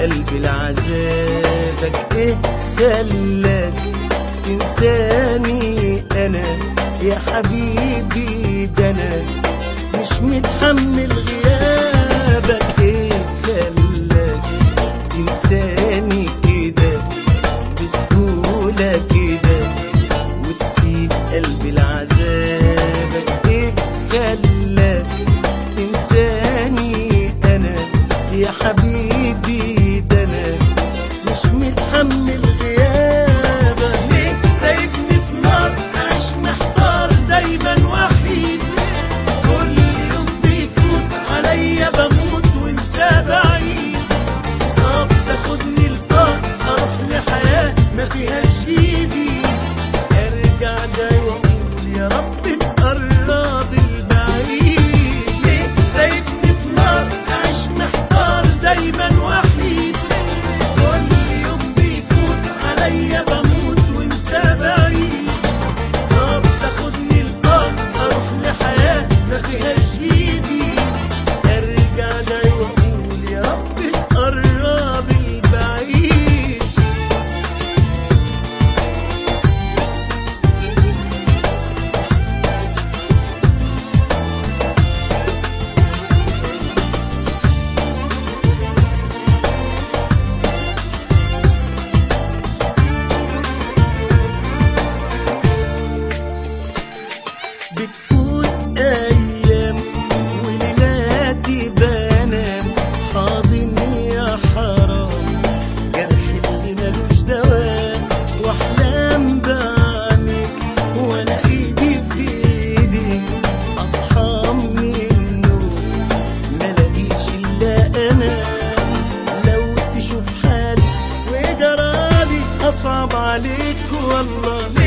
قلبي لعذابك. ايه خلاك تنساني انا يا حبيبي؟ ده انا مش متحمل غيابك. ايه خلاك تنساني كده بسهولة كده وتسيب قلبي لعذابك؟ ايه خلاك تنساني انا يا حبيبي؟ ده انا مش متحمل غيابك. ليه سايبني في نار اعيش محتار دايما وحيد؟ كل يوم بيفوت عليا بموت وانت بعيد. طب تاخدني لقاء اروح لحياة ما فيهاش ايدي، ارجع جاي واقول يا رب تقرب البعيد. ليه سايبني في نار اعيش محتار دايما وحيد؟ كل يوم بيفوت عليا بموت وانت بعيد. طب تاخدني لقاء اروح لحياة ما فيهاش ايدي، ارجع جاي واقول يا رب تقرب البعيد. بتفوت ايام وليلاتي بنام حاضن يا حرام جرح اللي ملوش دواء، واحلام بعينيك وانا ايدي في ايديك اصحى من النوم ملاقيش الا انا. لو تشوف حالي وجرالي اصعب عليك والله.